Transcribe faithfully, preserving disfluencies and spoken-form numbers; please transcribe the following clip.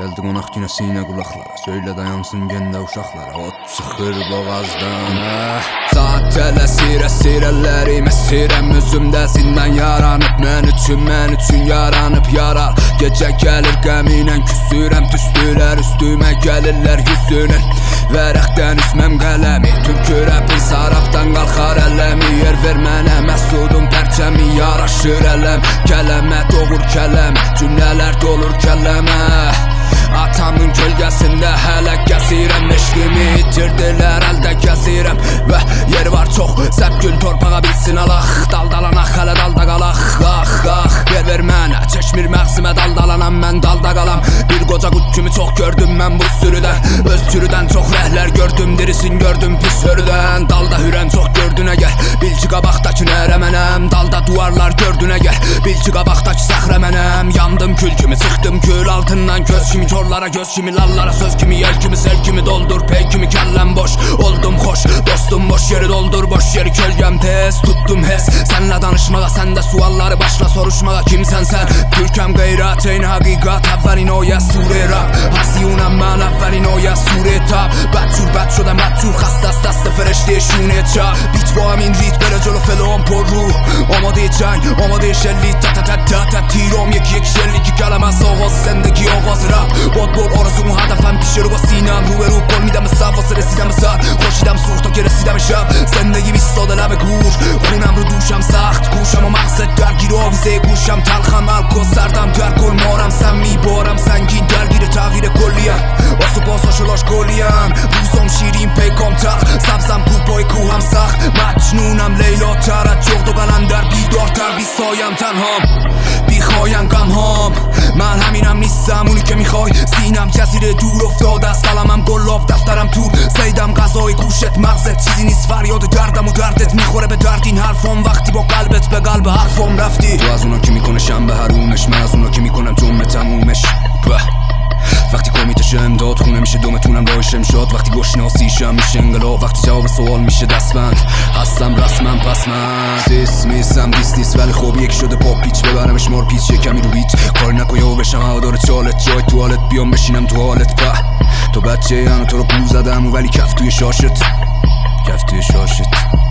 Gəldi qonaq günə sinə qulaqlara, söylə dayansın gəndə uşaqlara, ot çıxır boğazdan. Saat tələsir, əsir əllərim, əsirəm özümdə zindan yaranıb. Mən üçün, mən üçün yaranıb yarar. Gecə gəlir qəminlə küsürəm, tüstülər üstümə gəlirlər yüzünün. Vərəqdən üzməm qələmi, türkü rəpin sarabdan qalxar ələmi. Yer ver mənə məsudum pərçəmi, yaraşır ələm kələmə, doğur kələmə, cümlələr dolur kələmə. Atamın kölgəsində hələ gəzirəm, eşqimi itirdilər, əldə gəzirəm. Və yer var çox, səpgün torpağa bilsin alaq. Daldalanaq, hələ dalda qalaq, ax, ax. Yer ver mənə, çəkmir məqsimə daldalanam, mən dalda qalam. Bir qoca qut kimi çox gördüm mən bu sürüdən, öz sürüdən çox rəhlər gördüm, dirisin gördüm pis hörüdən. Dalda hürən çox gördün əgər, bil ki qabaqdakı nərə mənəm. Dalda duvarlar gördün əgər, bil ki qabaqdakı səxrə mənəm. Yandım kül kimi, çıxdım kül altından köz kimi, korlara göz kimi, lallara söz kimi, yel kimi, sel kimi doldur, pey kimi kəlləm boş. Oldum xoş, dostum boş yeri doldur, boş yeri kölgəm tez, tuttum hes. Sənlə danışmağa, səndə sualları başla soruşmağa, kimsən sən? Türkəm qeyrat, eyni haqiqat, əvvəlin o ya sure rap. Hasiyunəm mən, əvvəlin o ya sure tap. بدجور بد شدم بدجور خسته از دست فرشته شونه چپ. بیت با همین ریت بره جلو فلان پر رو. آماده جنگ آماده شلیک، تا تا تا تا تا تیرام یک یک شلیکی. کلم از آغاز زندگی آغاز رپ. باد بر آرزوم هدفم پیش رو با سینم، رو به رو پل میدم به صف واسه رسیدم به سر. خوشیدم سوخت تا که رسیدم شب. زندگی بیستاده لب گور، خونم رو دوشم سخت گوشم و مقصد درگیر آویزه گوشم. تلخم الکل سردم در کل مارم، سم میبارم سنگین درگیر تغییر کلیم. واسه پاساشلاش کلیم، روزم شیرین پیکام تخت. سبزم کوپای کوهم سخت، مجنونم لیلا ترد جغد و قلندر بیدارتر. بی سایم تنهام، بی خوایم غم هام. من همینم نیستم اونی که میخوای. سینم جزیره دور افتاده از قلمم گلاب، دفترم تور سیدم غذای گوشت مغزت. چیزی نیست فریاد دردم و دردت میخوره به درد این حرفم. وقتی با قلبت به قلب حرفم رفتی. تو از اونا که میکنه شنبه حرومش، من از اونا که میکنم جمعه تمومش. وقتی کمیتش امداد خونه میشه دومتونم راهش امشاد. وقتی گشناسیشم میشه انقلاب، وقتی جواب سوال میشه دستبند. هستم رسمم پس من سیس میسم دیست نیست، ولی خوب یک شده پا پیچ. ببرمش مار پیچ یه کمی رو بیت. کار نکن یا بشم هوادار چالت، جای توالت بیام بشینم تو حالت. به تو بچه یعنی تو رو پول زدم ولی کف توی شاشت، کف توی شاشت.